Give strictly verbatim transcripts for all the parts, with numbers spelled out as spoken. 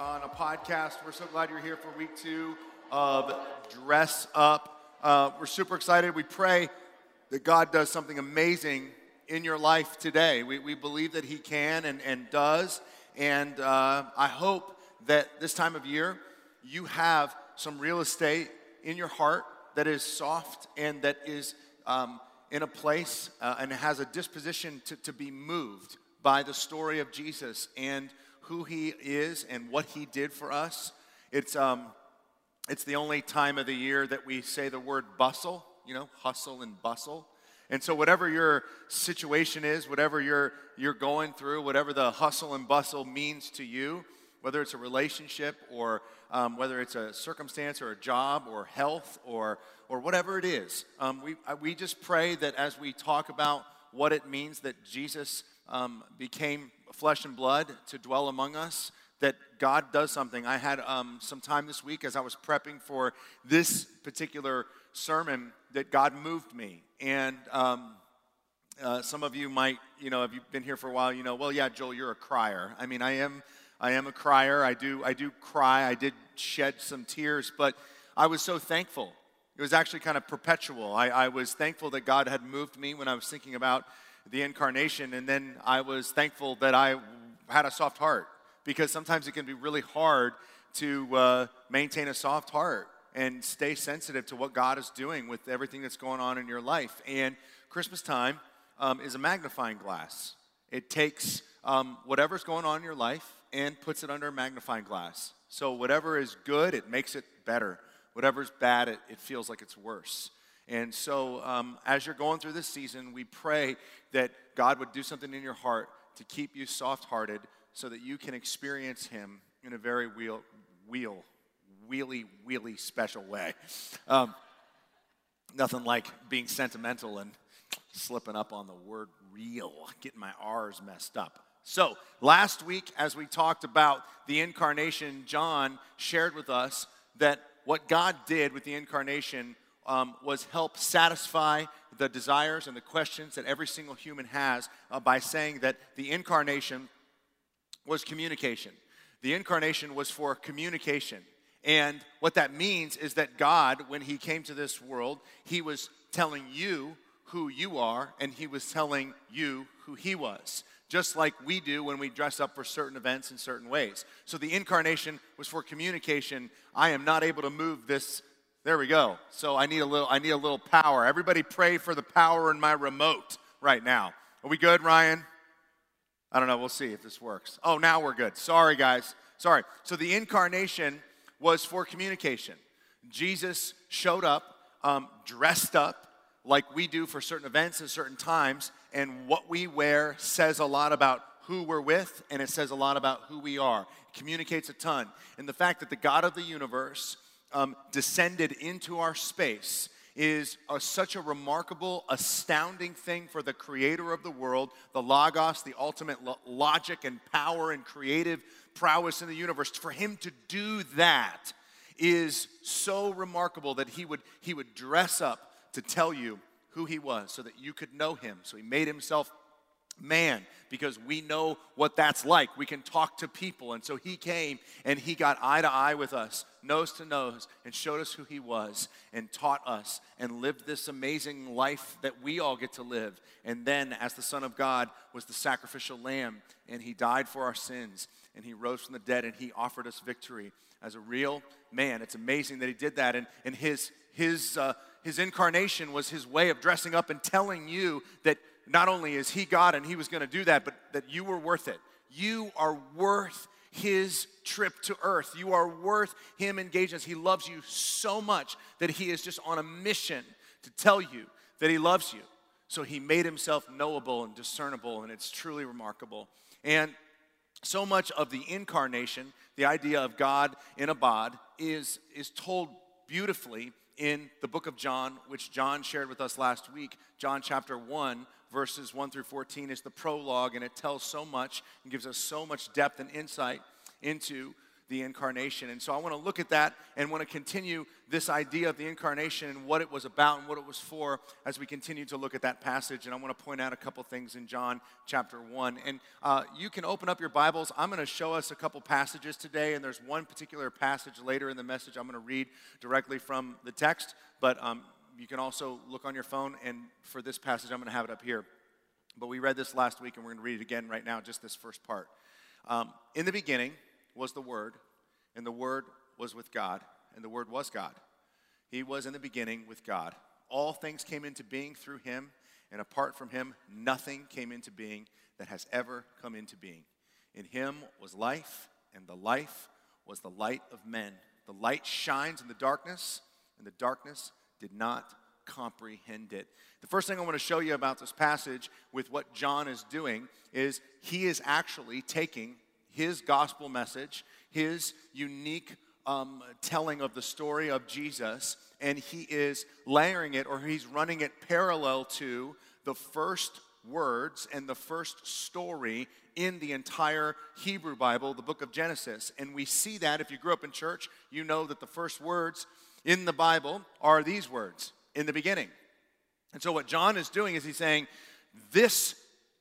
on a podcast. We're so glad you're here for week two of Dress Up. Uh, we're super excited. We pray that God does something amazing in your life today. We, we believe that He can and, and does. And uh, I hope that this time of year you have some real estate in your heart that is soft and that is um, in a place uh, and has a disposition to, to be moved by the story of Jesus and who He is and what He did for us. It's um, it's the only time of the year that we say the word bustle, you know, hustle and bustle. And so whatever your situation is, whatever you're you're going through, whatever the hustle and bustle means to you, whether it's a relationship or um, whether it's a circumstance or a job or health or or whatever it is, um, we we just pray that as we talk about what it means that Jesus um, became flesh and blood to dwell among us, that God does something. I had um, some time this week as I was prepping for this particular sermon that God moved me. And um, uh, some of you might, you know, if you've been here for a while, you know, well, yeah, Joel, you're a crier. I mean, I am I am a crier. I do I do cry. I did shed some tears, but I was so thankful. It was actually kind of perpetual. I, I was thankful that God had moved me when I was thinking about the incarnation, and then I was thankful that I had a soft heart, because sometimes it can be really hard to uh, maintain a soft heart and stay sensitive to what God is doing with everything that's going on in your life. And Christmas time um, is a magnifying glass. It takes um, whatever's going on in your life and puts it under a magnifying glass. So whatever is good, it makes it better. Whatever's bad, it, it feels like it's worse. And so um, as you're going through this season, we pray that God would do something in your heart to keep you soft-hearted so that you can experience Him in a very wheel, wheel, wheelie, wheelie special way. Um, nothing like being sentimental and slipping up on the word real, getting my R's messed up. So last week, as we talked about the incarnation, John shared with us that what God did with the incarnation um, was help satisfy the desires and the questions that every single human has uh, by saying that the incarnation was communication. The incarnation was for communication. And what that means is that God, when He came to this world, He was telling you who you are, and He was telling you who He was, just like we do when we dress up for certain events in certain ways. So the incarnation was for communication. I am not able to move this. There we go. So I need a little I need a little power. Everybody pray for the power in my remote right now. Are we good, Ryan? I don't know. We'll see if this works. Oh, now we're good. Sorry, guys. Sorry. So the incarnation was for communication. Jesus showed up, um, dressed up like we do for certain events and certain times, and what we wear says a lot about who we're with, and it says a lot about who we are. It communicates a ton. And the fact that the God of the universe um, descended into our space is a, such a remarkable, astounding thing for the creator of the world, the Logos, the ultimate lo- logic and power and creative prowess in the universe. For Him to do that is so remarkable that he would, he would dress up to tell you who He was so that you could know Him. So He made Himself man, because we know what that's like. We can talk to people. And so He came and He got eye to eye with us, nose to nose, and showed us who He was and taught us and lived this amazing life that we all get to live. And then as the Son of God was the sacrificial lamb, and He died for our sins, and He rose from the dead, and He offered us victory as a real man. It's amazing that He did that. And, and his, his, uh, his incarnation was His way of dressing up and telling you that not only is He God and He was going to do that, but that you were worth it. You are worth His trip to earth. You are worth Him engaging us. He loves you so much that He is just on a mission to tell you that He loves you. So He made Himself knowable and discernible, and it's truly remarkable. And so much of the incarnation, the idea of God in a bod, is, is told beautifully in the book of John, which John shared with us last week. John chapter one, verses one through fourteen is the prologue, and it tells so much and gives us so much depth and insight into the the incarnation. And so I want to look at that and want to continue this idea of the incarnation and what it was about and what it was for as we continue to look at that passage. And I want to point out a couple things in John chapter one. And uh, you can open up your Bibles. I'm going to show us a couple passages today, and there's one particular passage later in the message I'm going to read directly from the text. But um, you can also look on your phone, and for this passage, I'm going to have it up here. But we read this last week, and we're going to read it again right now, just this first part. Um, in the beginning was the Word, and the Word was with God, and the Word was God. He was in the beginning with God. All things came into being through him, and apart from him, nothing came into being that has ever come into being. In him was life, and the life was the light of men. The light shines in the darkness, and the darkness did not comprehend it. The first thing I want to show you about this passage with what John is doing is he is actually taking his gospel message, his unique um, telling of the story of Jesus, and he is layering it, or he's running it parallel to the first words and the first story in the entire Hebrew Bible, the book of Genesis. And we see that if you grew up in church, you know that the first words in the Bible are these words, in the beginning. And so what John is doing is he's saying, this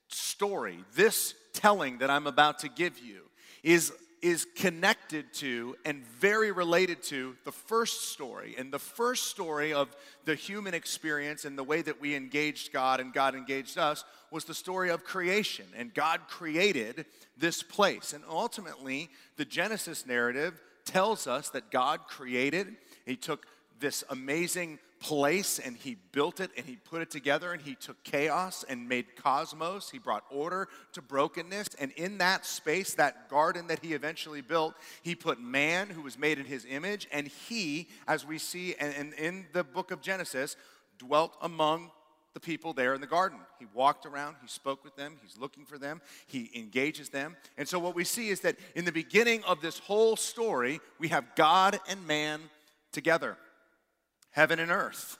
story, this telling that I'm about to give you is, is connected to and very related to the first story. And the first story of the human experience and the way that we engaged God and God engaged us was the story of creation. And God created this place. And ultimately, the Genesis narrative tells us that God created, he took this amazing place and he built it and he put it together, and he took chaos and made cosmos. He brought order to brokenness, and in that space, that garden that he eventually built, he put man who was made in his image, and he, as we see and in the book of Genesis, dwelt among the people there in the garden. He walked around, he spoke with them, he's looking for them, he engages them. And so what we see is that in the beginning of this whole story, we have God and man together. Heaven and earth.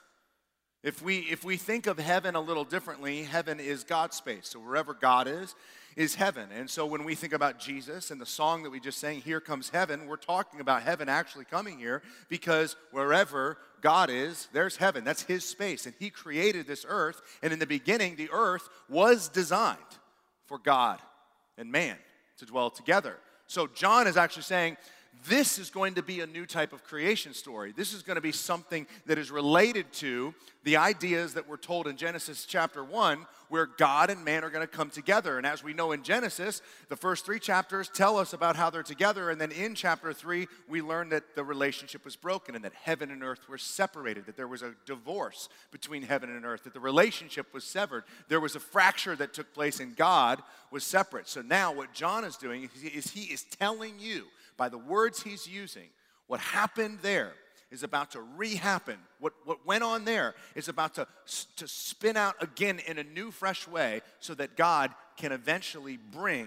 If we if we think of heaven a little differently, heaven is God's space. So wherever God is, is heaven. And so when we think about Jesus and the song that we just sang, Here Comes Heaven, we're talking about heaven actually coming here, because wherever God is, there's heaven. That's his space. And he created this earth. And in the beginning, the earth was designed for God and man to dwell together. So John is actually saying, this is going to be a new type of creation story. This is going to be something that is related to the ideas that were told in Genesis chapter one, where God and man are going to come together. And as we know in Genesis, the first three chapters tell us about how they're together. And then in chapter three, we learn that the relationship was broken and that heaven and earth were separated, that there was a divorce between heaven and earth, that the relationship was severed. There was a fracture that took place and God was separate. So now what John is doing is he is telling you, by the words he's using, what happened there is about to re-happen. What, what went on there is about to, to spin out again in a new, fresh way, so that God can eventually bring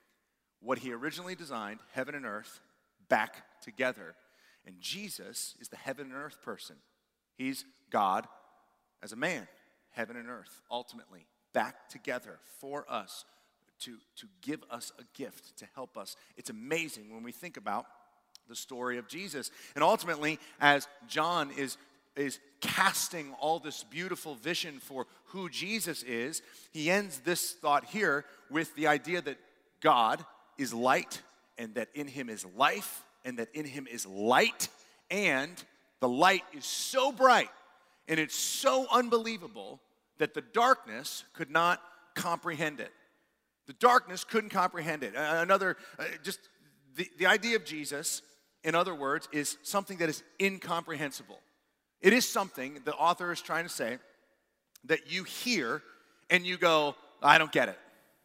what he originally designed, heaven and earth, back together. And Jesus is the heaven and earth person. He's God as a man, heaven and earth, ultimately, back together for us. To, to give us a gift, to help us. It's amazing when we think about the story of Jesus. And ultimately, as John is, is casting all this beautiful vision for who Jesus is, he ends this thought here with the idea that God is light, and that in him is life, and that in him is light, and the light is so bright, and it's so unbelievable that the darkness could not comprehend it. The darkness couldn't comprehend it. Another, uh, just the, the idea of Jesus, in other words, is something that is incomprehensible. It is something, the author is trying to say, that you hear and you go, I don't get it.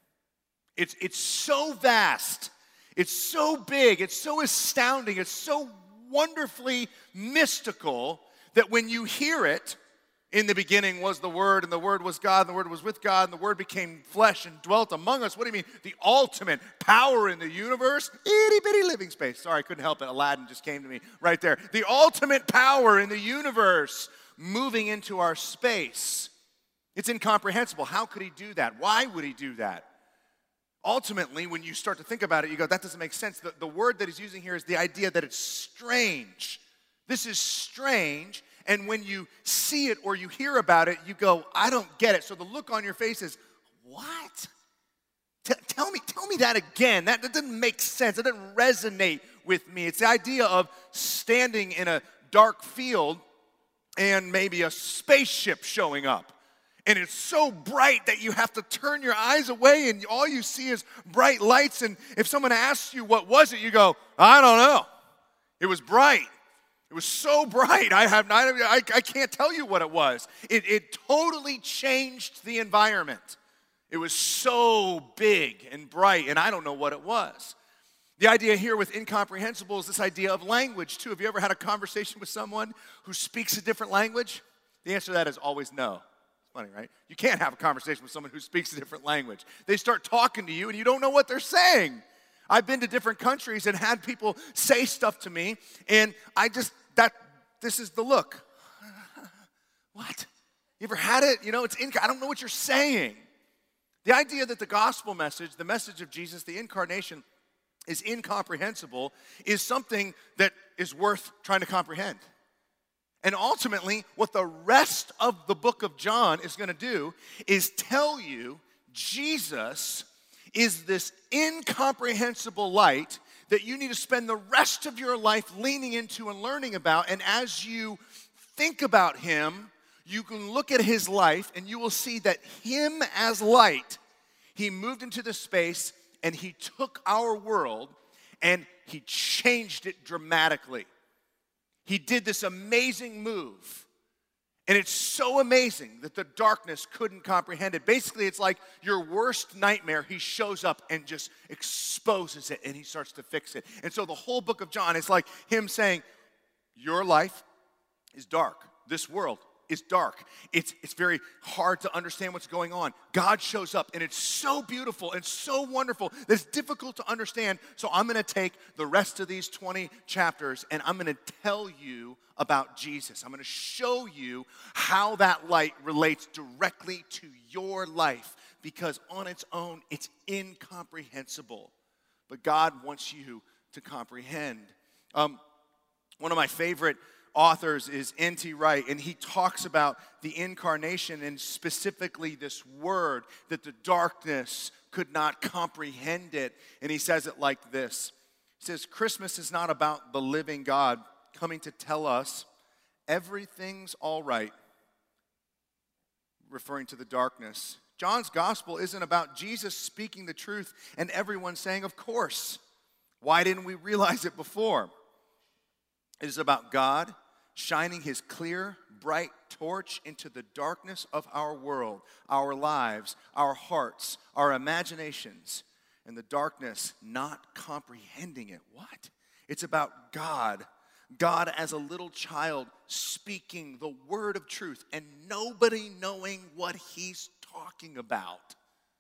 It's, it's so vast. It's so big. It's so astounding. It's so wonderfully mystical that when you hear it, in the beginning was the Word, and the Word was God, and the Word was with God, and the Word became flesh and dwelt among us. What do you mean? The ultimate power in the universe? Itty-bitty living space. Sorry, I couldn't help it. Aladdin just came to me right there. The ultimate power in the universe moving into our space. It's incomprehensible. How could he do that? Why would he do that? Ultimately, when you start to think about it, you go, that doesn't make sense. The, the word that he's using here is the idea that it's strange. This is strange, and when you see it or you hear about it, you go, I don't get it. So the look on your face is, what? T- tell me, tell me that again. That, that doesn't make sense. It doesn't resonate with me. It's the idea of standing in a dark field and maybe a spaceship showing up. And it's so bright that you have to turn your eyes away and all you see is bright lights. And if someone asks you what was it, you go, I don't know. It was bright. It was so bright. I have not, I, I can't tell you what it was. It, it totally changed the environment. It was so big and bright, and I don't know what it was. The idea here with incomprehensible is this idea of language, too. Have you ever had a conversation with someone who speaks a different language? The answer to that is always no. It's funny, right? You can't have a conversation with someone who speaks a different language. They start talking to you, and you don't know what they're saying. I've been to different countries and had people say stuff to me, and I just, that, this is the look. What? You ever had it? You know, it's, inc- I don't know what you're saying. The idea that the gospel message, the message of Jesus, the incarnation, is incomprehensible is something that is worth trying to comprehend. And ultimately, what the rest of the book of John is going to do is tell you Jesus is this incomprehensible light that you need to spend the rest of your life leaning into and learning about. And as you think about him, you can look at his life and you will see that him as light, he moved into the space and he took our world and he changed it dramatically. He did this amazing move. And it's so amazing that the darkness couldn't comprehend it. Basically, it's like your worst nightmare. He shows up and just exposes it and he starts to fix it. And so the whole book of John is like him saying, your life is dark. This world is dark. It's, it's very hard to understand what's going on. God shows up, and it's so beautiful and so wonderful that it's difficult to understand. So I'm going to take the rest of these twenty chapters, and I'm going to tell you about Jesus. I'm going to show you how that light relates directly to your life, because on its own, it's incomprehensible. But God wants you to comprehend. Um, one of my favorite authors is N T Wright, and he talks about the incarnation and specifically this word that the darkness could not comprehend it. And he says it like this. He says, Christmas is not about the living God coming to tell us everything's all right, referring to the darkness. John's gospel isn't about Jesus speaking the truth and everyone saying, of course. Why didn't we realize it before? It is about God shining his clear, bright torch into the darkness of our world, our lives, our hearts, our imaginations, and the darkness not comprehending it. What? It's about God. God as a little child speaking the word of truth and nobody knowing what he's talking about.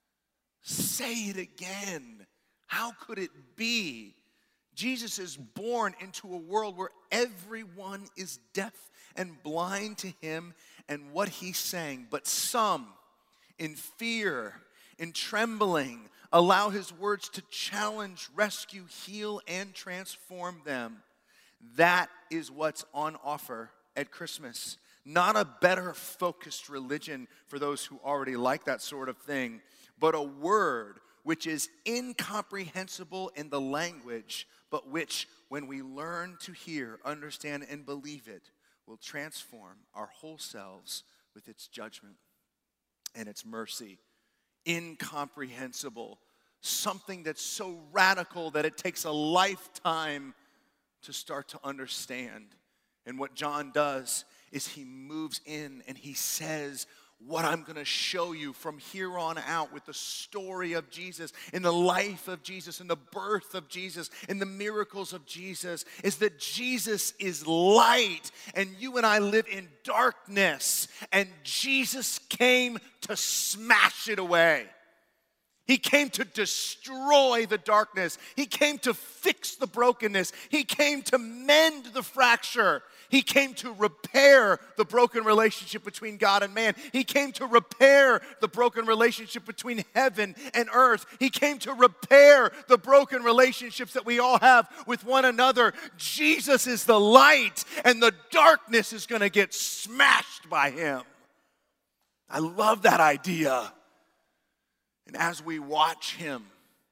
Say it again. How could it be? Jesus is born into a world where everyone is deaf and blind to him and what he's saying. But some, in fear, in trembling, allow his words to challenge, rescue, heal, and transform them. That is what's on offer at Christmas. Not a better focused religion for those who already like that sort of thing, but a word which is incomprehensible in the language, but which, when we learn to hear, understand, and believe it, will transform our whole selves with its judgment and its mercy. Incomprehensible. Something that's so radical that it takes a lifetime to start to understand. And what John does is he moves in and he says, what I'm going to show you from here on out with the story of Jesus, in the life of Jesus, in the birth of Jesus, in the miracles of Jesus, is that Jesus is light and you and I live in darkness, and Jesus came to smash it away. He came to destroy the darkness. He came to fix the brokenness. He came to mend the fracture. He came to repair the broken relationship between God and man. He came to repair the broken relationship between heaven and earth. He came to repair the broken relationships that we all have with one another. Jesus is the light, and the darkness is going to get smashed by him. I love that idea. And as we watch him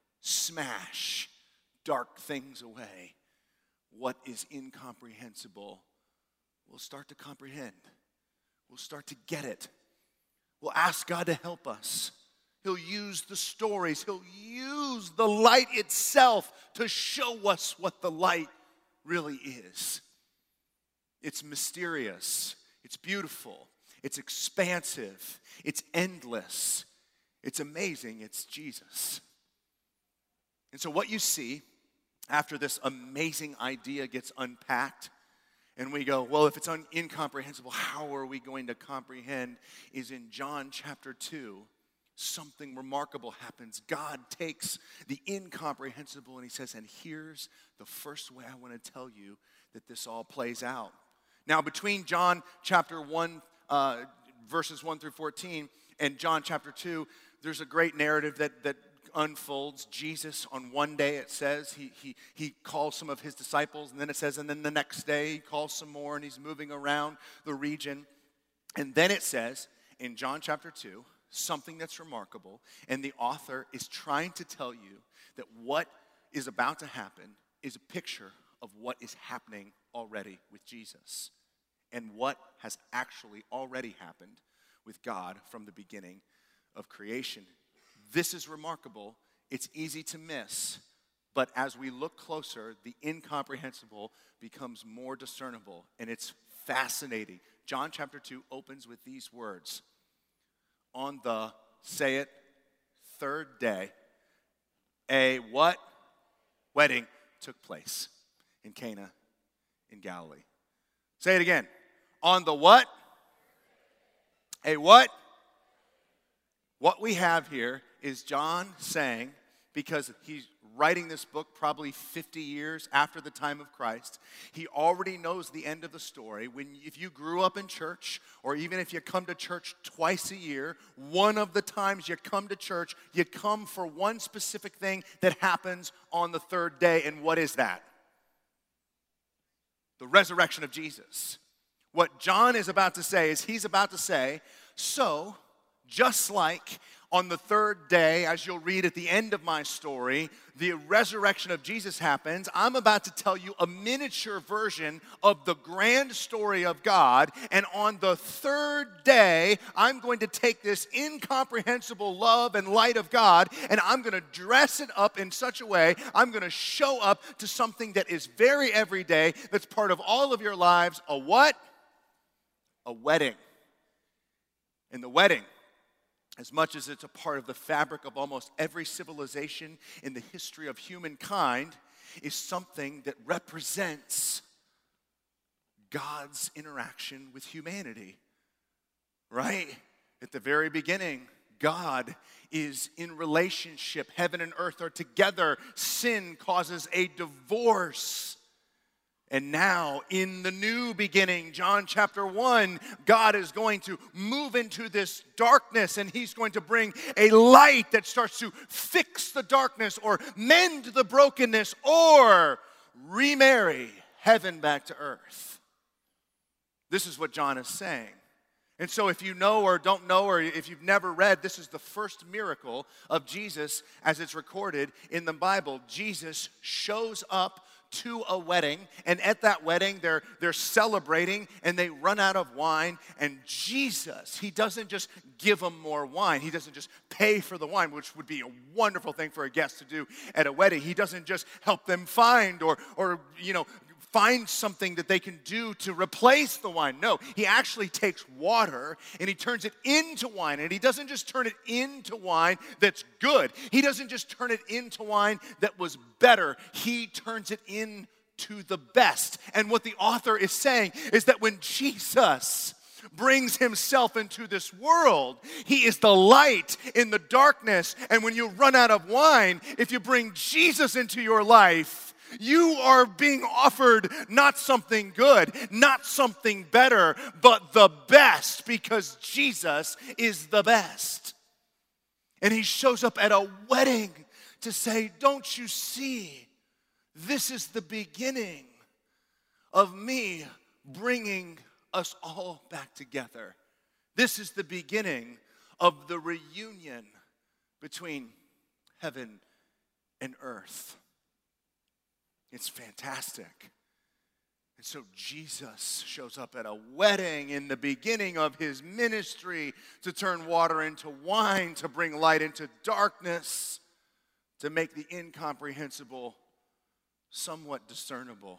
smash dark things away, what is incomprehensible, we'll start to comprehend. We'll start to get it. We'll ask God to help us. He'll use the stories. He'll use the light itself to show us what the light really is. It's mysterious. It's beautiful. It's expansive. It's endless. It's amazing. It's Jesus. And so what you see after this amazing idea gets unpacked, and we go, well, if it's un- incomprehensible, how are we going to comprehend? Is in John chapter two, something remarkable happens. God takes the incomprehensible and he says, and here's the first way I want to tell you that this all plays out. Now, between John chapter one, uh, verses one through fourteen, and John chapter two, there's a great narrative that that unfolds. Jesus, on one day, it says, he, he, he calls some of his disciples, and then it says, and then the next day, he calls some more, and he's moving around the region. And then it says, in John chapter two, something that's remarkable, and the author is trying to tell you that what is about to happen is a picture of what is happening already with Jesus, and what has actually already happened with God from the beginning of creation. This is remarkable. It's easy to miss, but as we look closer, the incomprehensible becomes more discernible, and it's fascinating. John chapter two opens with these words. On the, say it, third day, a what? Wedding took place in Cana in Galilee. Say it again. On the what? A what? What we have here is John saying, because he's writing this book probably fifty years after the time of Christ, he already knows the end of the story. When, if you grew up in church, or even if you come to church twice a year, one of the times you come to church, you come for one specific thing that happens on the third day. And what is that? The resurrection of Jesus. What John is about to say is he's about to say, so just like on the third day, as you'll read at the end of my story, the resurrection of Jesus happens. I'm about to tell you a miniature version of the grand story of God. And on the third day, I'm going to take this incomprehensible love and light of God, and I'm going to dress it up in such a way, I'm going to show up to something that is very everyday, that's part of all of your lives. A what? A wedding. And the wedding, as much as it's a part of the fabric of almost every civilization in the history of humankind, is something that represents God's interaction with humanity, right? At the very beginning, God is in relationship. Heaven and earth are together. Sin causes a divorce. And now, in the new beginning, John chapter one, God is going to move into this darkness, and he's going to bring a light that starts to fix the darkness or mend the brokenness or remarry heaven back to earth. This is what John is saying. And so if you know or don't know, or if you've never read, this is the first miracle of Jesus as it's recorded in the Bible. Jesus shows up to a wedding, and at that wedding they're they're celebrating, and they run out of wine, and Jesus, he doesn't just give them more wine. He doesn't just pay for the wine, which would be a wonderful thing for a guest to do at a wedding. He doesn't just help them find or or you know find something that they can do to replace the wine. No, he actually takes water and he turns it into wine. And he doesn't just turn it into wine that's good. He doesn't just turn it into wine that was better. He turns it into the best. And what the author is saying is that when Jesus brings himself into this world, he is the light in the darkness. And when you run out of wine, if you bring Jesus into your life, You are being offered not something good, not something better, but the best, because Jesus is the best. And he shows up at a wedding to say, don't you see, this is the beginning of me bringing us all back together. This is the beginning of the reunion between heaven and earth. It's fantastic. And so Jesus shows up at a wedding in the beginning of his ministry to turn water into wine, to bring light into darkness, to make the incomprehensible somewhat discernible.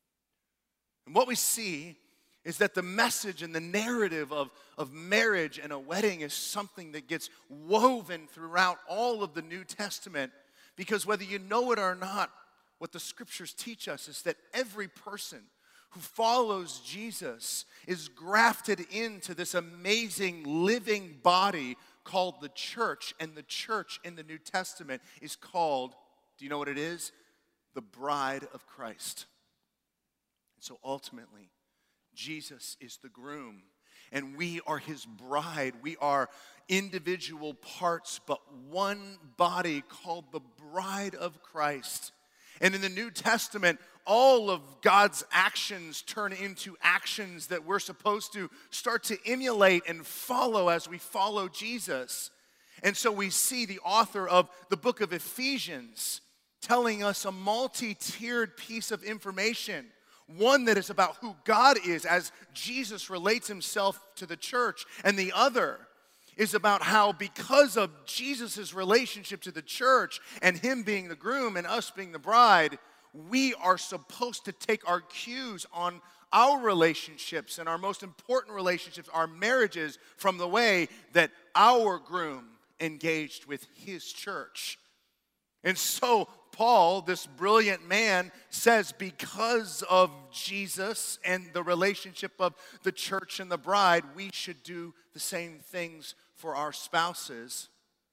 And what we see is that the message and the narrative of, of marriage and a wedding is something that gets woven throughout all of the New Testament, because whether you know it or not, what the scriptures teach us is that every person who follows Jesus is grafted into this amazing living body called the church. And the church in the New Testament is called, do you know what it is? The bride of Christ. And so ultimately, Jesus is the groom, and we are his bride. We are individual parts, but one body called the bride of Christ. And in the New Testament, all of God's actions turn into actions that we're supposed to start to emulate and follow as we follow Jesus. And so we see the author of the book of Ephesians telling us a multi-tiered piece of information. One that is about who God is as Jesus relates himself to the church. And the other is about how, because of Jesus' relationship to the church and him being the groom and us being the bride, we are supposed to take our cues on our relationships and our most important relationships, our marriages, from the way that our groom engaged with his church. And so Paul, this brilliant man, says because of Jesus and the relationship of the church and the bride, we should do the same things for our spouses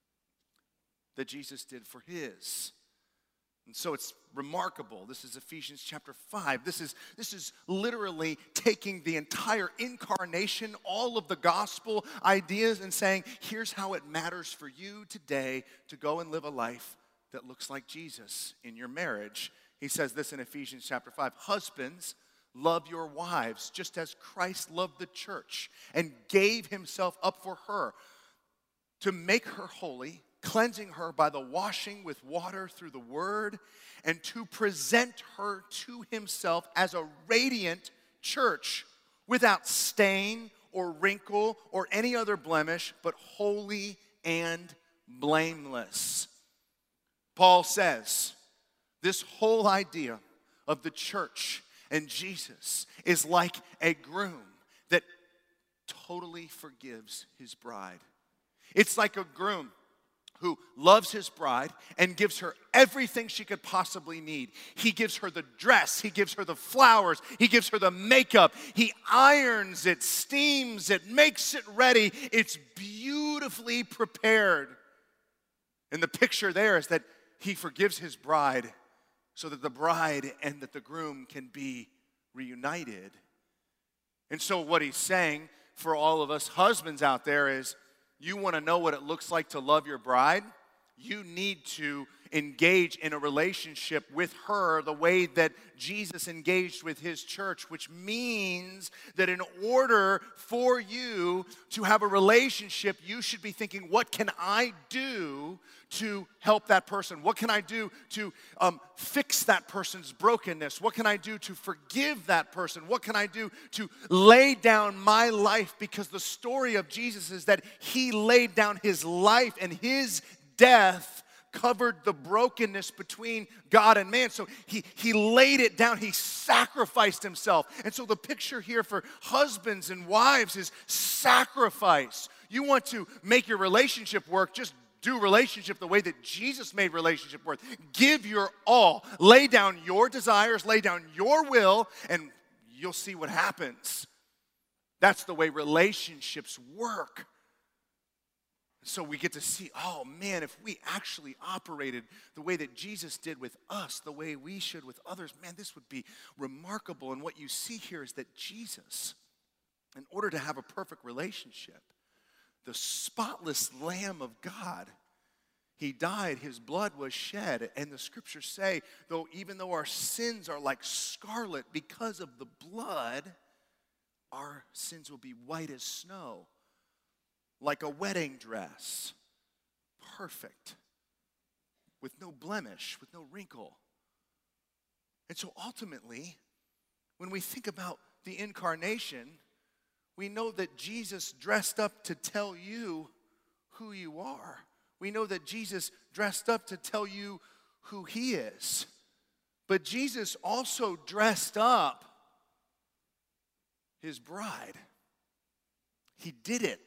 that Jesus did for his. And so it's remarkable. This is Ephesians chapter five. This is, this is literally taking the entire incarnation, all of the gospel ideas, and saying, here's how it matters for you today to go and live a life that looks like Jesus in your marriage. He says this in Ephesians chapter five. Husbands, love your wives just as Christ loved the church and gave himself up for her to make her holy, cleansing her by the washing with water through the word, and to present her to himself as a radiant church without stain or wrinkle or any other blemish, but holy and blameless. Paul says this whole idea of the church and Jesus is like a groom that totally forgives his bride. It's like a groom who loves his bride and gives her everything she could possibly need. He gives her the dress, he gives her the flowers, he gives her the makeup, he irons it, steams it, makes it ready. It's beautifully prepared. And the picture there is that he forgives his bride so that the bride and that the groom can be reunited. And so what he's saying for all of us husbands out there is, you want to know what it looks like to love your bride? You need to engage in a relationship with her the way that Jesus engaged with his church, which means that in order for you to have a relationship, you should be thinking, what can I do to help that person? What can I do to um, fix that person's brokenness? What can I do to forgive that person? What can I do to lay down my life? Because the story of Jesus is that he laid down his life, and his death covered the brokenness between God and man. So he, he laid it down. He sacrificed himself. And so the picture here for husbands and wives is sacrifice. You want to make your relationship work, just do relationship the way that Jesus made relationship work. Give your all. Lay down your desires, lay down your will, and you'll see what happens. That's the way relationships work. So we get to see, oh man, if we actually operated the way that Jesus did with us, the way we should with others, man, this would be remarkable. And what you see here is that Jesus, in order to have a perfect relationship, the spotless Lamb of God, he died, his blood was shed, and the scriptures say, though even though our sins are like scarlet, because of the blood, our sins will be white as snow. Like a wedding dress, perfect, with no blemish, with no wrinkle. And so ultimately, when we think about the incarnation, we know that Jesus dressed up to tell you who you are. We know that Jesus dressed up to tell you who he is. But Jesus also dressed up his bride. He did it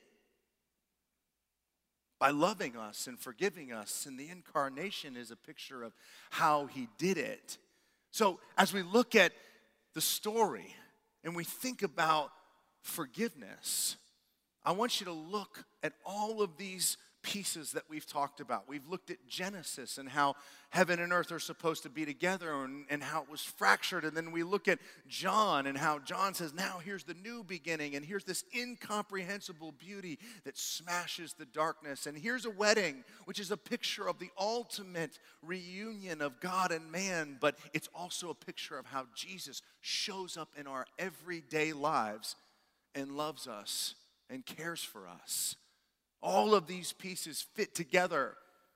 by loving us and forgiving us. And the incarnation is a picture of how he did it. So as we look at the story and we think about forgiveness, I want you to look at all of these pieces that we've talked about. We've looked at Genesis and how heaven and earth are supposed to be together, and, and how it was fractured. And then we look at John and how John says, now here's the new beginning, and here's this incomprehensible beauty that smashes the darkness. And here's a wedding, which is a picture of the ultimate reunion of God and man, but it's also a picture of how Jesus shows up in our everyday lives and loves us and cares for us. All of these pieces fit together.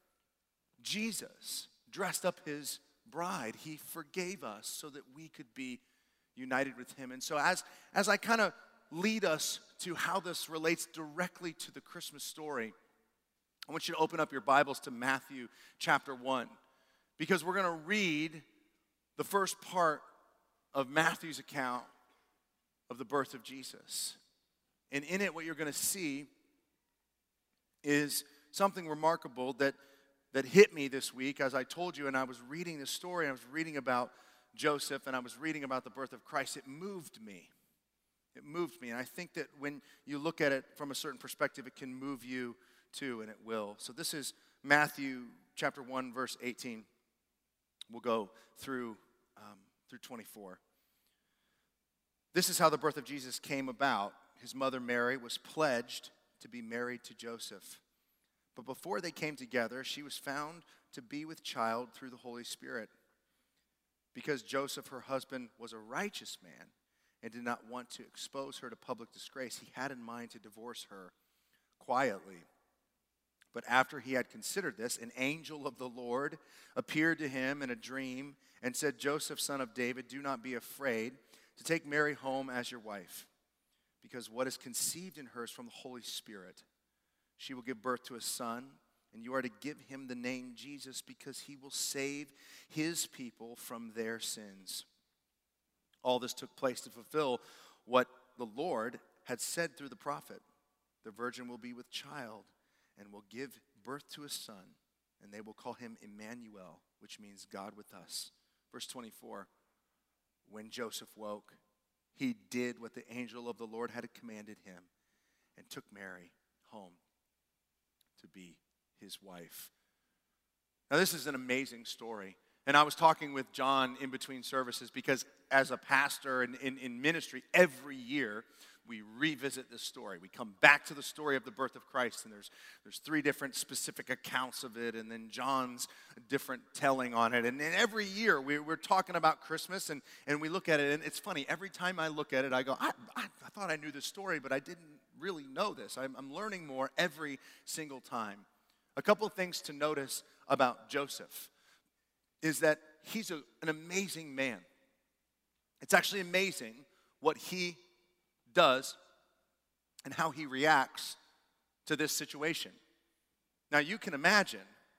Jesus dressed up his bride. He forgave us so that we could be united with him. And so as, as I kind of lead us to how this relates directly to the Christmas story, I want you to open up your Bibles to Matthew chapter one, because we're going to read the first part of Matthew's account of the birth of Jesus. And in it, what you're going to see is something remarkable that, that hit me this week as I told you, and I was reading this story, and I was reading about Joseph, and I was reading about the birth of Christ. It moved me. It moved me, and I think that when you look at it from a certain perspective, it can move you too, and it will. So this is Matthew chapter one, verse eighteen. We'll go through, um, through twenty-four. This is how the birth of Jesus came about. His mother Mary was pledged to be married to Joseph. But before they came together, she was found to be with child through the Holy Spirit. Because Joseph, her husband, was a righteous man and did not want to expose her to public disgrace, he had in mind to divorce her quietly. But after he had considered this, an angel of the Lord appeared to him in a dream and said, Joseph, son of David, do not be afraid to take Mary home as your wife, because what is conceived in her is from the Holy Spirit. She will give birth to a son, and you are to give him the name Jesus, because he will save his people from their sins. All this took place to fulfill what the Lord had said through the prophet. The virgin will be with child and will give birth to a son, and they will call him Emmanuel, which means God with us. Verse twenty-four, when Joseph woke, he did what the angel of the Lord had commanded him and took Mary home to be his wife. Now, this is an amazing story. And I was talking with John in between services, because as a pastor and in, in ministry, every year we revisit this story. We come back to the story of the birth of Christ, and there's, there's three different specific accounts of it, and then John's different telling on it. And, and every year we, we're talking about Christmas, and, and we look at it, and it's funny. Every time I look at it, I go, I, I, I thought I knew this story, but I didn't really know this. I'm, I'm learning more every single time. A couple of things to notice about Joseph is that he's a, an amazing man. It's actually amazing what he does and how he reacts to this situation. Now, you can imagine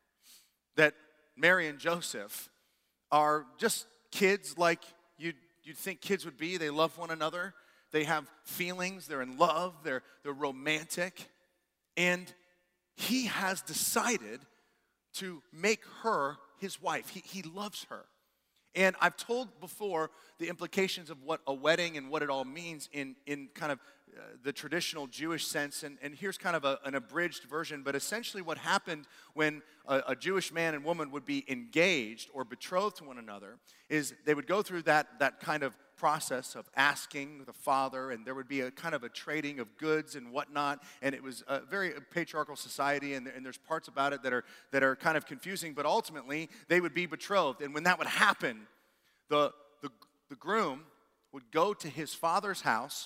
that Mary and Joseph are just kids like you'd, you'd think kids would be. They love one another. They have feelings. They're in love. They're, they're romantic. And he has decided to make her his wife. He, he loves her. And I've told before the implications of what a wedding and what it all means in, in kind of uh, the traditional Jewish sense. And, and here's kind of a, an abridged version. But essentially what happened when a, a Jewish man and woman would be engaged or betrothed to one another is they would go through that, that kind of process of asking the father, and there would be a kind of a trading of goods and whatnot, and it was a very patriarchal society, and, and there's parts about it that are that are kind of confusing, but ultimately they would be betrothed, and when that would happen, the the, the groom would go to his father's house,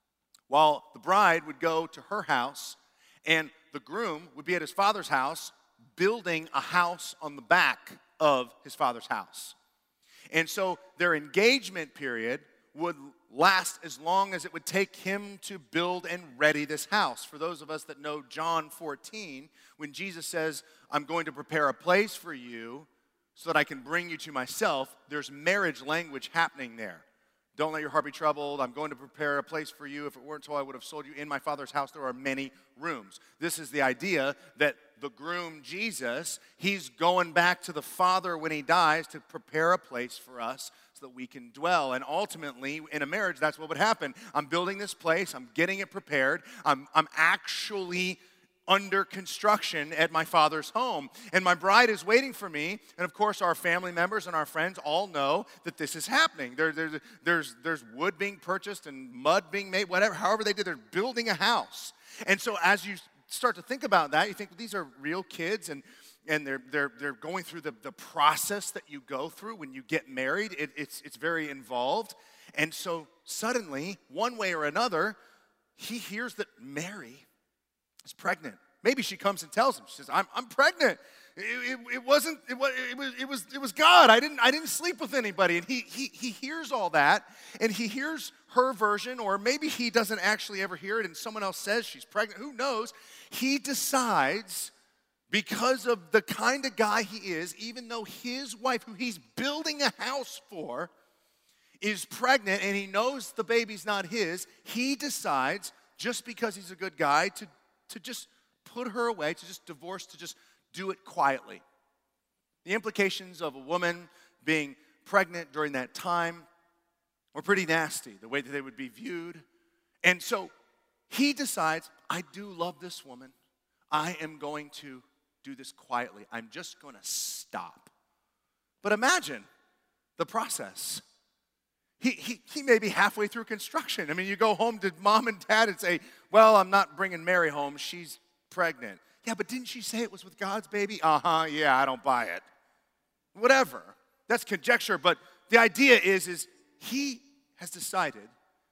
while the bride would go to her house, and the groom would be at his father's house building a house on the back of his father's house. And so their engagement period would last as long as it would take him to build and ready this house. For those of us that know John fourteen, when Jesus says, I'm going to prepare a place for you so that I can bring you to myself, there's marriage language happening there. Don't let your heart be troubled. I'm going to prepare a place for you. If it weren't so, I would have sold you. In my Father's house, there are many rooms. This is the idea that the groom, Jesus, he's going back to the Father when he dies to prepare a place for us so that we can dwell. And ultimately, in a marriage, that's what would happen. I'm building this place. I'm getting it prepared. I'm, I'm actually under construction at my Father's home. And my bride is waiting for me. And of course, our family members and our friends all know that this is happening. There, there, there's, there's wood being purchased and mud being made, whatever, however they did, they're building a house. And so as you start to think about that, you think, well, these are real kids, and and they're they're they're going through the, the process that you go through when you get married. It, it's it's very involved. And so suddenly, one way or another, he hears that Mary is pregnant. Maybe she comes and tells him. She says, "I'm I'm pregnant. It, it, it wasn't. It was. It was. It was. It was God. I didn't. I didn't sleep with anybody." And he he he hears all that, and he hears her version, or maybe he doesn't actually ever hear it, and someone else says she's pregnant. Who knows? He decides, because of the kind of guy he is, even though his wife, who he's building a house for, is pregnant, and he knows the baby's not his, he decides, just because he's a good guy, to to just put her away, to just divorce, to just do it quietly. The implications of a woman being pregnant during that time were pretty nasty, the way that they would be viewed. And so he decides, I do love this woman. I am going to do this quietly. I'm just going to stop. But imagine the process. He, he, he may be halfway through construction. I mean, you go home to mom and dad and say, well, I'm not bringing Mary home. She's pregnant. Yeah, but didn't she say it was with God's baby? Uh-huh, yeah, I don't buy it. Whatever. That's conjecture, but the idea is, is he has decided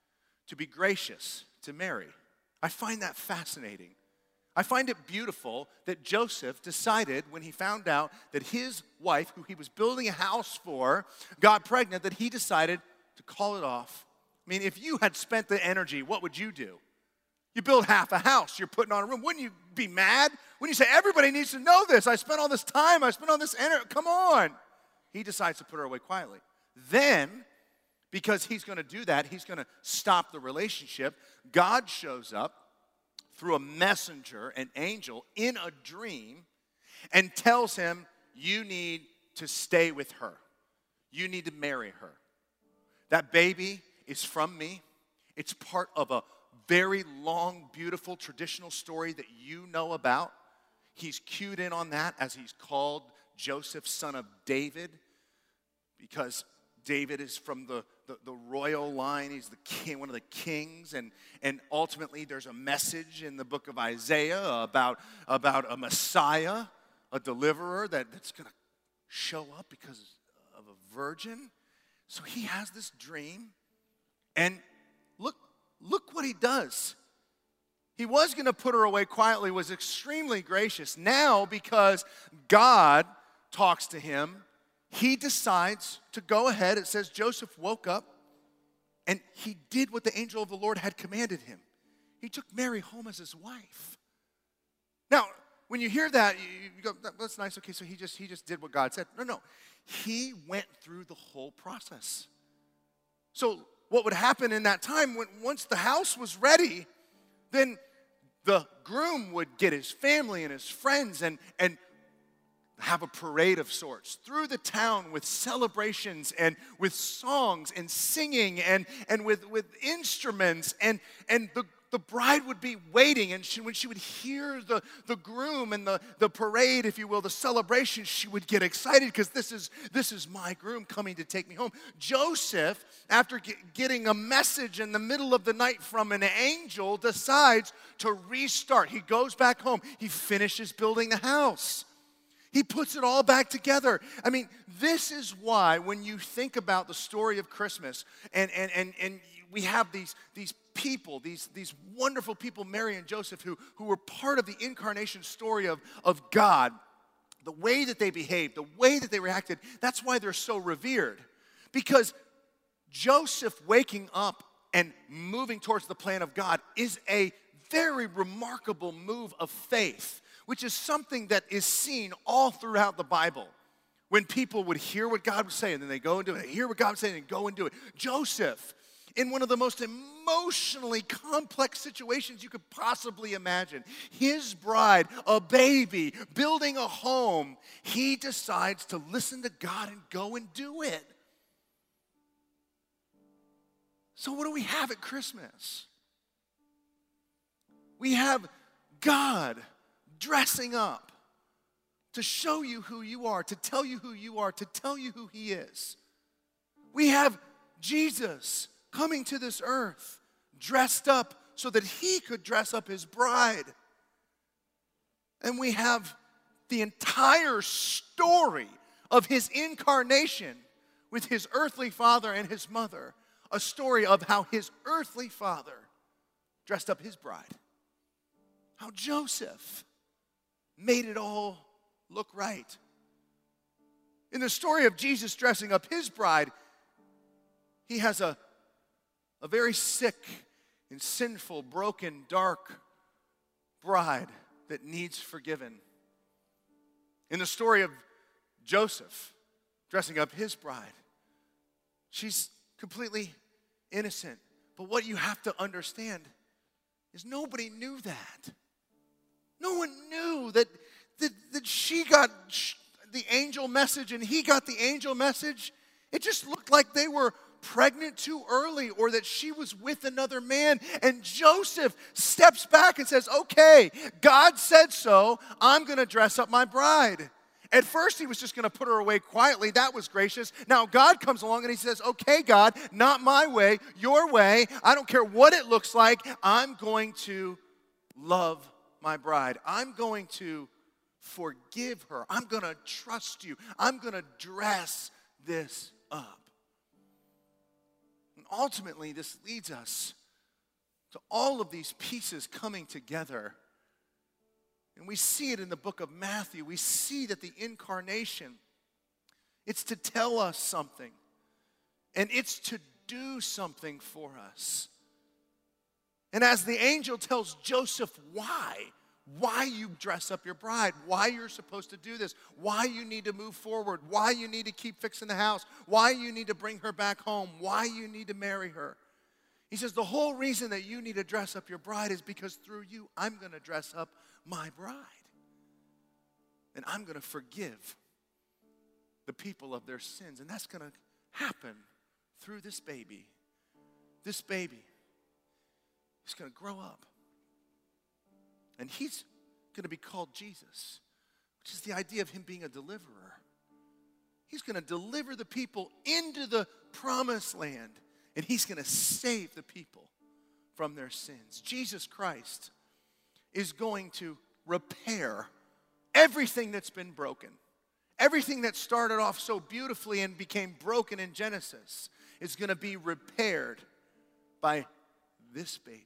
to be gracious to Mary. I find that fascinating. I find it beautiful that Joseph decided, when he found out that his wife, who he was building a house for, got pregnant, that he decided to call it off. I mean, if you had spent the energy, what would you do? You build half a house, you're putting on a room. Wouldn't you be mad? Wouldn't you say, everybody needs to know this? I spent all this time, I spent all this energy, come on. He decides to put her away quietly. Then, because he's going to do that, he's going to stop the relationship, God shows up through a messenger, an angel, in a dream, and tells him, you need to stay with her. You need to marry her. That baby is from me. It's part of a very long, beautiful, traditional story that you know about. He's cued in on that as he's called Joseph, son of David, because David is from the, the, the royal line. He's the king, one of the kings. And, and ultimately, there's a message in the book of Isaiah about, about a Messiah, a deliverer that, that's going to show up because of a virgin. So he has this dream. And look, look what he does. He was going to put her away quietly, was extremely gracious. Now, because God talks to him, he decides to go ahead. It says Joseph woke up and he did what the angel of the Lord had commanded him. He took Mary home as his wife. Now, when you hear that, you go, that's nice. Okay, so he just he just did what God said. No, no. He went through the whole process. So what would happen in that time, when once the house was ready, then the groom would get his family and his friends, and, and have a parade of sorts through the town with celebrations and with songs and singing and, and with, with instruments. And, and the, the bride would be waiting, and she, when she would hear the, the groom and the, the parade, if you will, the celebration, she would get excited because this is, this is my groom coming to take me home. Joseph, after get, getting a message in the middle of the night from an angel, decides to restart. He goes back home. He finishes building the house. He puts it all back together. I mean, this is why when you think about the story of Christmas, and, and, and, and we have these, these people, these, these wonderful people, Mary and Joseph, who, who were part of the incarnation story of, of God, the way that they behaved, the way that they reacted, that's why they're so revered. Because Joseph waking up and moving towards the plan of God is a very remarkable move of faith, which is something that is seen all throughout the Bible. When people would hear what God would say and then they go and do it, hear what God would say and go and do it. Joseph, in one of the most emotionally complex situations you could possibly imagine, his bride, a baby, building a home, he decides to listen to God and go and do it. So what do we have at Christmas? We have God dressing up to show you who you are, to tell you who you are, to tell you who he is. We have Jesus coming to this earth, dressed up so that he could dress up his bride. And we have the entire story of his incarnation with his earthly father and his mother, a story of how his earthly father dressed up his bride, how Joseph made it all look right. In the story of Jesus dressing up his bride, he has a A very sick and sinful, broken, dark bride that needs forgiven. In the story of Joseph dressing up his bride, she's completely innocent. But what you have to understand is nobody knew that. No one knew that, that, that she got the angel message and he got the angel message. It just looked like they were pregnant too early, or that she was with another man. And Joseph steps back and says, okay, God said so, I'm going to dress up my bride. At first he was just going to put her away quietly. That was gracious. Now God comes along and he says, okay, God, not my way, your way. I don't care what it looks like. I'm going to love my bride. I'm going to forgive her. I'm going to trust you. I'm going to dress this up. Ultimately, this leads us to all of these pieces coming together. And we see it in the book of Matthew. We see that the incarnation, it's to tell us something. And it's to do something for us. And as the angel tells Joseph why, why you dress up your bride, why you're supposed to do this, why you need to move forward, why you need to keep fixing the house, why you need to bring her back home, why you need to marry her. He says the whole reason that you need to dress up your bride is because through you, I'm going to dress up my bride. And I'm going to forgive the people of their sins. And that's going to happen through this baby. This baby is going to grow up. And he's going to be called Jesus, which is the idea of him being a deliverer. He's going to deliver the people into the promised land, and he's going to save the people from their sins. Jesus Christ is going to repair everything that's been broken. Everything that started off so beautifully and became broken in Genesis is going to be repaired by this baby.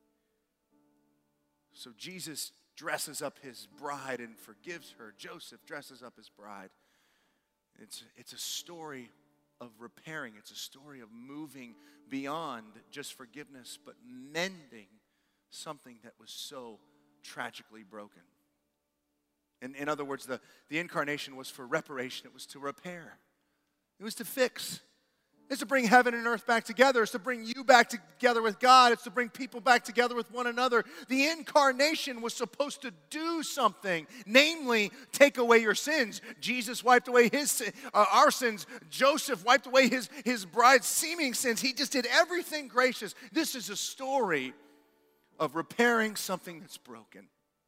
So Jesus dresses up his bride and forgives her. Joseph dresses up his bride. It's, it's a story of repairing. It's a story of moving beyond just forgiveness, but mending something that was so tragically broken. In, in other words, the, the incarnation was for reparation. It was to repair. It was to fix. It's to bring heaven and earth back together. It's to bring you back together with God. It's to bring people back together with one another. The incarnation was supposed to do something, namely, take away your sins. Jesus wiped away his uh, our sins. Joseph wiped away his, his bride's seeming sins. He just did everything gracious. This is a story of repairing something that's broken.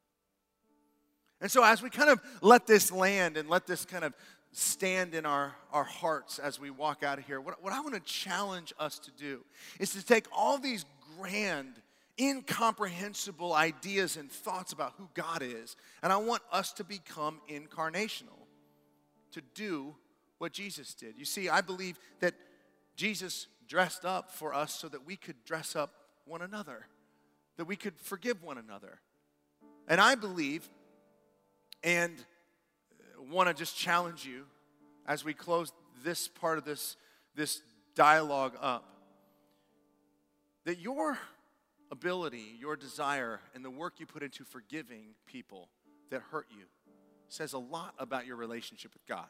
And so as we kind of let this land and let this kind of stand in our, our hearts as we walk out of here, what, what I want to challenge us to do is to take all these grand, incomprehensible ideas and thoughts about who God is, and I want us to become incarnational, to do what Jesus did. You see, I believe that Jesus dressed up for us so that we could dress up one another, that we could forgive one another. And I believe, and want to just challenge you as we close this part of this, this dialogue up, that your ability, your desire, and the work you put into forgiving people that hurt you says a lot about your relationship with God.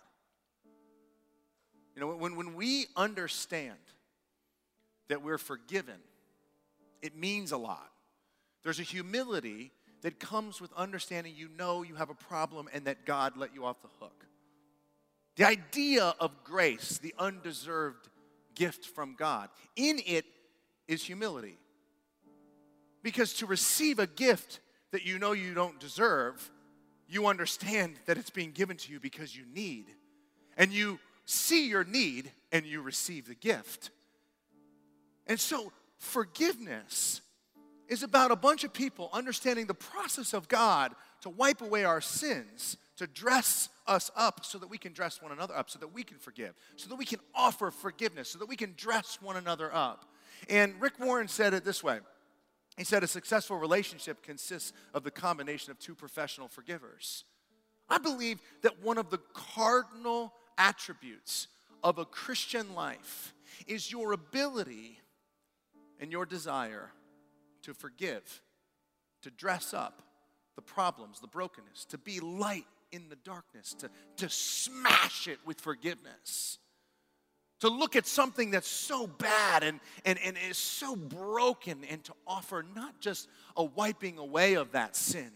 You know, when, when we understand that we're forgiven, it means a lot. There's a humility that comes with understanding you know you have a problem and that God let you off the hook. The idea of grace, the undeserved gift from God, in it is humility. Because to receive a gift that you know you don't deserve, you understand that it's being given to you because you need. And you see your need and you receive the gift. And so forgiveness is about a bunch of people understanding the process of God to wipe away our sins, to dress us up so that we can dress one another up, so that we can forgive, so that we can offer forgiveness, so that we can dress one another up. And Rick Warren said it this way. He said, a successful relationship consists of the combination of two professional forgivers. I believe that one of the cardinal attributes of a Christian life is your ability and your desire to forgive, to dress up the problems, the brokenness, to be light in the darkness, to, to smash it with forgiveness, to look at something that's so bad and, and, and is so broken and to offer not just a wiping away of that sin,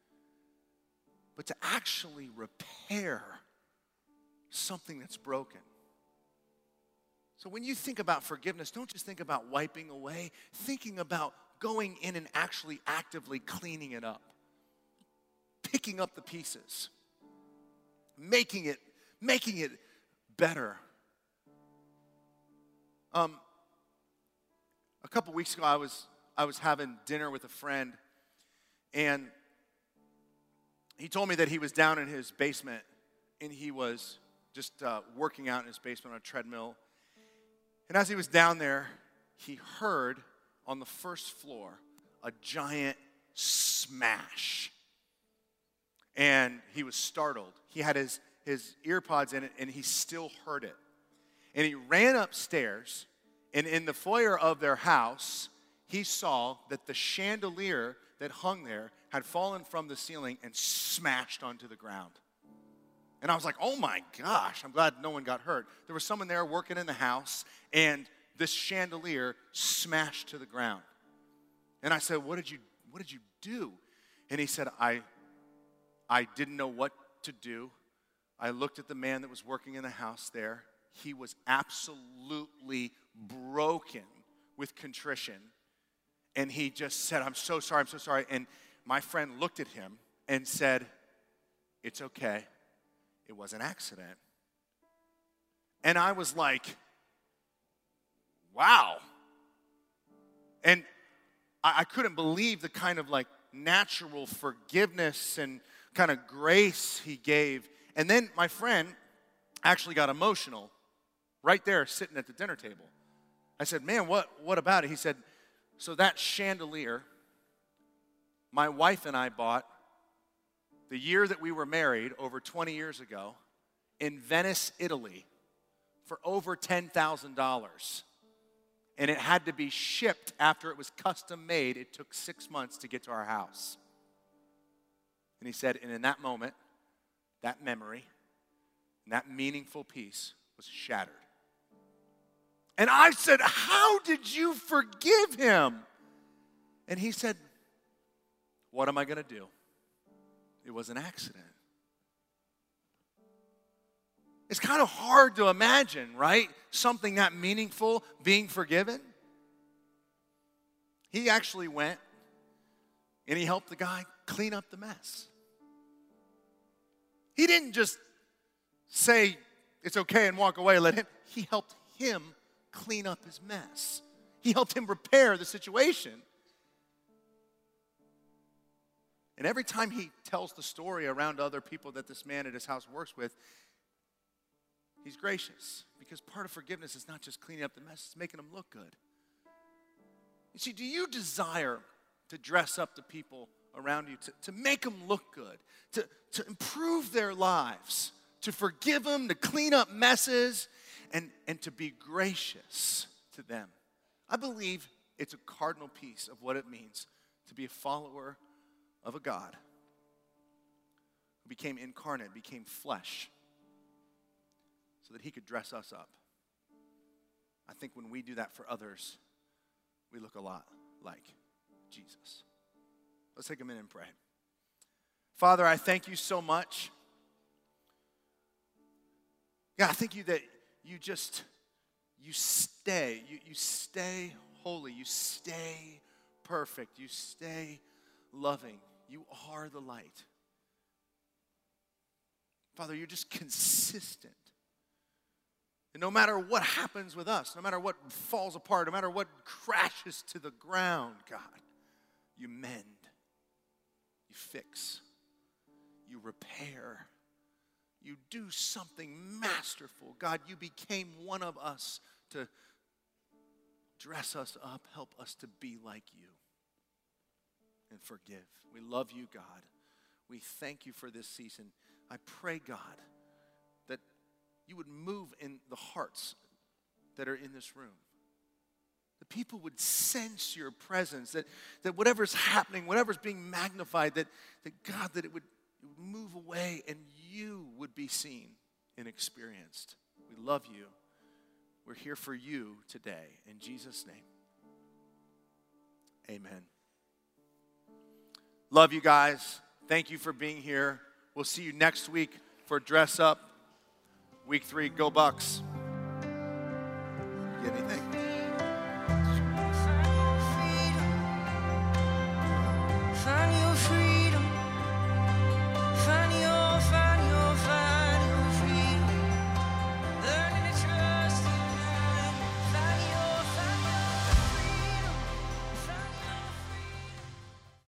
but to actually repair something that's broken. So when you think about forgiveness, don't just think about wiping away, thinking about going in and actually actively cleaning it up, picking up the pieces, making it, making it better. Um, a couple weeks ago, I was I was having dinner with a friend, and he told me that he was down in his basement, and he was just uh, working out in his basement on a treadmill. And as he was down there, he heard on the first floor a giant smash. And he was startled. He had his, his ear pods in it, and he still heard it. And he ran upstairs, and in the foyer of their house, he saw that the chandelier that hung there had fallen from the ceiling and smashed onto the ground. And I was like, oh my gosh, I'm glad no one got hurt. There was someone there working in the house, and this chandelier smashed to the ground. And I said, what did you, what did you do? And he said, I, I didn't know what to do. I looked at the man that was working in the house there. He was absolutely broken with contrition. And he just said, I'm so sorry, I'm so sorry. And my friend looked at him and said, it's okay. It was an accident. And I was like, wow. And I, I couldn't believe the kind of like natural forgiveness and kind of grace he gave. And then my friend actually got emotional right there sitting at the dinner table. I said, man, what, what about it? He said, so that chandelier, my wife and I bought the year that we were married, over twenty years ago, in Venice, Italy, for over ten thousand dollars. And it had to be shipped after it was custom made. It took six months to get to our house. And he said, and in that moment, that memory, and that meaningful piece was shattered. And I said, how did you forgive him? And he said, what am I going to do? It was an accident. It's kind of hard to imagine, right? Something that meaningful being forgiven. He actually went and he helped the guy clean up the mess. He didn't just say it's okay and walk away, let him. He helped him clean up his mess. He helped him repair the situation. And every time he tells the story around other people that this man at his house works with, he's gracious. Because part of forgiveness is not just cleaning up the mess, it's making them look good. You see, do you desire to dress up the people around you, to, to make them look good, to, to improve their lives, to forgive them, to clean up messes, and, and to be gracious to them? I believe it's a cardinal piece of what it means to be a follower of a God who became incarnate, became flesh, so that he could dress us up. I think when we do that for others, we look a lot like Jesus. Let's take a minute and pray. Father, I thank you so much. God, I thank you that you just, you stay, you, you stay holy, you stay perfect, you stay loving. You are the light. Father, you're just consistent. And no matter what happens with us, no matter what falls apart, no matter what crashes to the ground, God, you mend, you fix, you repair, you do something masterful. God, you became one of us to dress us up, help us to be like you, and forgive. We love you, God. We thank you for this season. I pray, God, that you would move in the hearts that are in this room. The people would sense your presence, that, that whatever's happening, whatever's being magnified, that, that God, that it would, it would move away and you would be seen and experienced. We love you. We're here for you today. In Jesus' name, amen. Love you guys. Thank you for being here. We'll see you next week for Dress Up. Week three, go Bucks. Get anything?